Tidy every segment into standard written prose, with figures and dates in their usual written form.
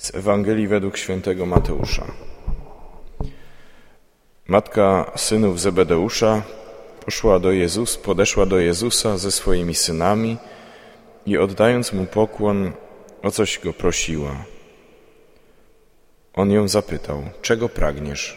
Z Ewangelii według świętego Mateusza. Matka synów Zebedeusza podeszła do Jezusa ze swoimi synami i oddając mu pokłon, o coś go prosiła. On ją zapytał: czego pragniesz?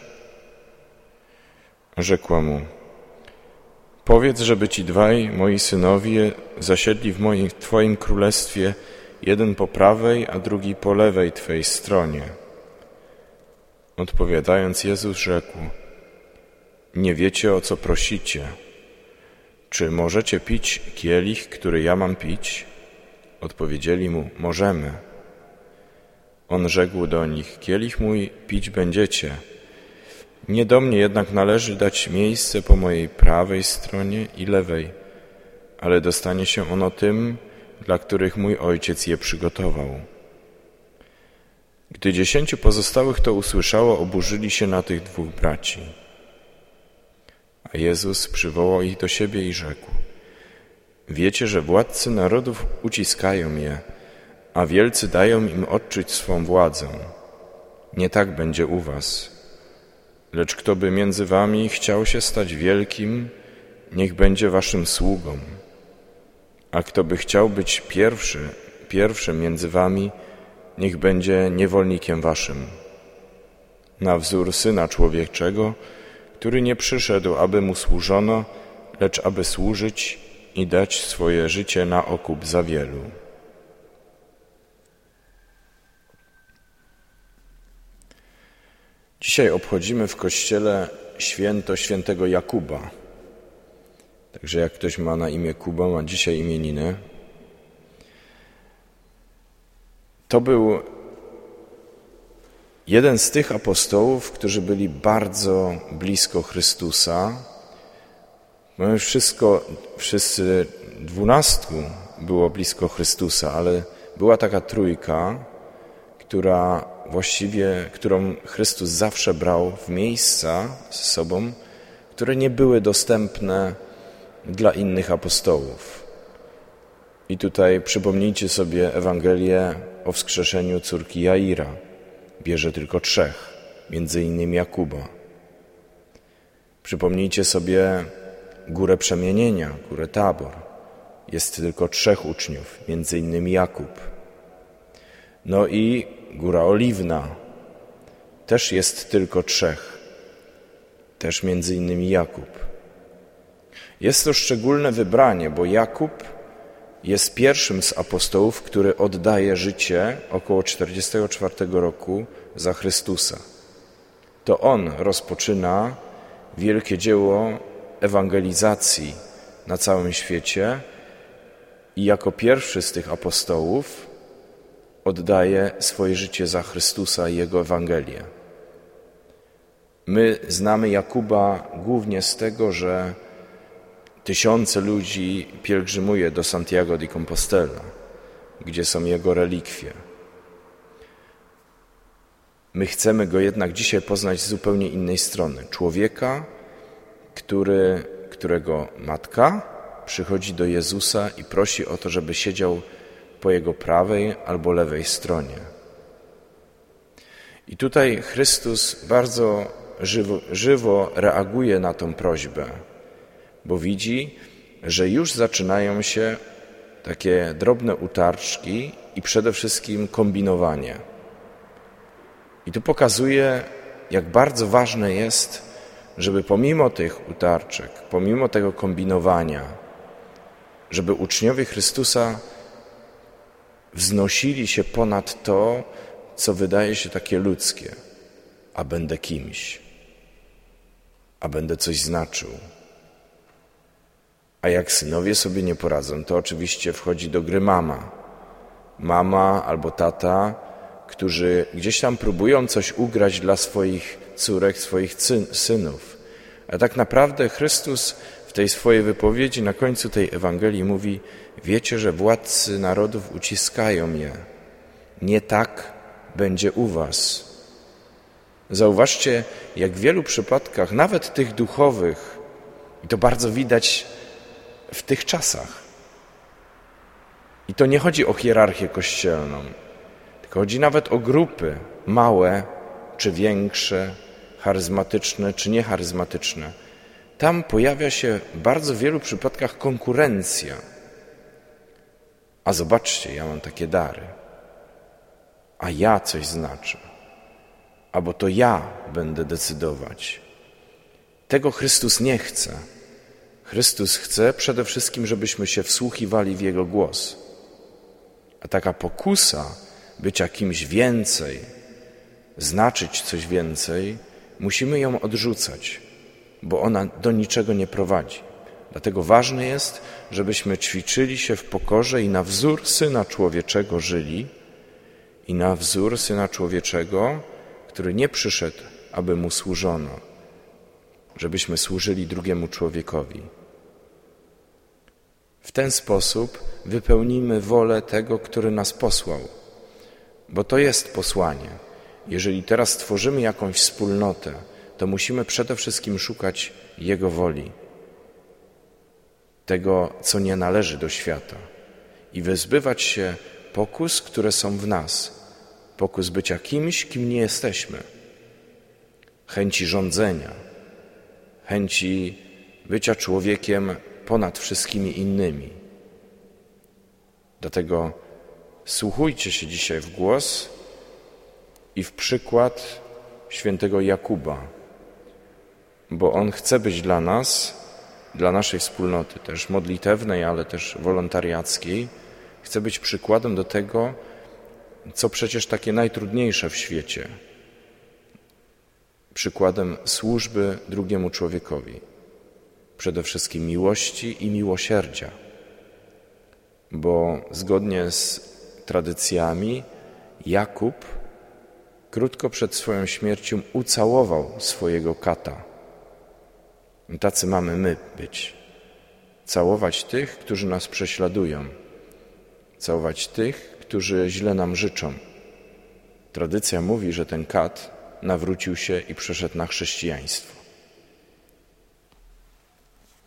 Rzekła mu: powiedz, żeby ci dwaj moi synowie zasiedli w Twoim królestwie, jeden po prawej, a drugi po lewej Twej stronie. Odpowiadając, Jezus rzekł: nie wiecie, o co prosicie. Czy możecie pić kielich, który ja mam pić? Odpowiedzieli mu: możemy. On rzekł do nich: kielich mój pić będziecie. Nie do mnie jednak należy dać miejsce po mojej prawej stronie i lewej, ale dostanie się ono tym, dla których mój Ojciec je przygotował. Gdy 10 pozostałych to usłyszało, oburzyli się na tych 2 braci. A Jezus przywołał ich do siebie i rzekł: wiecie, że władcy narodów uciskają je, a wielcy dają im odczuć swą władzę. Nie tak będzie u was. Lecz kto by między wami chciał się stać wielkim, niech będzie waszym sługą. A kto by chciał być pierwszym między wami, niech będzie niewolnikiem waszym. Na wzór Syna Człowieczego, który nie przyszedł, aby mu służono, lecz aby służyć i dać swoje życie na okup za wielu. Dzisiaj obchodzimy w Kościele święto świętego Jakuba. Także jak ktoś ma na imię Kuba, ma dzisiaj imieniny. To był jeden z tych apostołów, którzy byli bardzo blisko Chrystusa. Wszyscy 12 było blisko Chrystusa, ale była taka trójka, którą Chrystus zawsze brał w miejsca ze sobą, które nie były dostępne dla innych apostołów. I tutaj przypomnijcie sobie Ewangelię o wskrzeszeniu córki Jaira. Bierze tylko 3, między innymi Jakuba. Przypomnijcie sobie Górę Przemienienia, Górę Tabor. Jest tylko 3 uczniów, między innymi Jakub. No i Góra Oliwna. Też jest tylko 3. Też między innymi Jakub. Jest to szczególne wybranie, bo Jakub jest pierwszym z apostołów, który oddaje życie około 44 roku za Chrystusa. To on rozpoczyna wielkie dzieło ewangelizacji na całym świecie i jako pierwszy z tych apostołów oddaje swoje życie za Chrystusa i Jego Ewangelię. My znamy Jakuba głównie z tego, że tysiące ludzi pielgrzymuje do Santiago de Compostela, gdzie są jego relikwie. My chcemy go jednak dzisiaj poznać z zupełnie innej strony. Człowieka, którego matka przychodzi do Jezusa i prosi o to, żeby siedział po jego prawej albo lewej stronie. I tutaj Chrystus bardzo żywo reaguje na tą prośbę, bo widzi, że już zaczynają się takie drobne utarczki i przede wszystkim kombinowanie. I tu pokazuje, jak bardzo ważne jest, żeby pomimo tych utarczek, pomimo tego kombinowania, żeby uczniowie Chrystusa wznosili się ponad to, co wydaje się takie ludzkie. A będę kimś, a będę coś znaczył. A jak synowie sobie nie poradzą, to oczywiście wchodzi do gry mama. Mama albo tata, którzy gdzieś tam próbują coś ugrać dla swoich córek, swoich synów. A tak naprawdę Chrystus w tej swojej wypowiedzi na końcu tej Ewangelii mówi: wiecie, że władcy narodów uciskają je. Nie tak będzie u was. Zauważcie, jak w wielu przypadkach, nawet tych duchowych, i to bardzo widać w tych czasach. I to nie chodzi o hierarchię kościelną, Chodzi nawet o grupy małe czy większe, charyzmatyczne czy niecharyzmatyczne. Tam pojawia się w bardzo wielu przypadkach konkurencja. A zobaczcie, ja mam takie dary, a ja coś znaczę, albo to ja będę decydować. Tego Chrystus nie chce. Chrystus chce przede wszystkim, żebyśmy się wsłuchiwali w Jego głos. A taka pokusa bycia kimś więcej, znaczyć coś więcej, musimy ją odrzucać, bo ona do niczego nie prowadzi. Dlatego ważne jest, żebyśmy ćwiczyli się w pokorze i na wzór Syna Człowieczego żyli i na wzór Syna Człowieczego, który nie przyszedł, aby Mu służono, żebyśmy służyli drugiemu człowiekowi. W ten sposób wypełnimy wolę tego, który nas posłał, bo to jest posłanie. Jeżeli teraz tworzymy jakąś wspólnotę, to musimy przede wszystkim szukać Jego woli, tego, co nie należy do świata i wyzbywać się pokus, które są w nas, pokus bycia kimś, kim nie jesteśmy, chęci rządzenia, chęci bycia człowiekiem ponad wszystkimi innymi. Dlatego wsłuchujcie się dzisiaj w głos i w przykład świętego Jakuba, bo on chce być dla nas, dla naszej wspólnoty, też modlitewnej, ale też wolontariackiej, chce być przykładem do tego, co przecież takie najtrudniejsze w świecie, przykładem służby drugiemu człowiekowi, przede wszystkim miłości i miłosierdzia, bo zgodnie z tradycjami Jakub krótko przed swoją śmiercią ucałował swojego kata. I tacy mamy my być. Całować tych, którzy nas prześladują. Całować tych, którzy źle nam życzą. Tradycja mówi, że ten kat nawrócił się i przeszedł na chrześcijaństwo.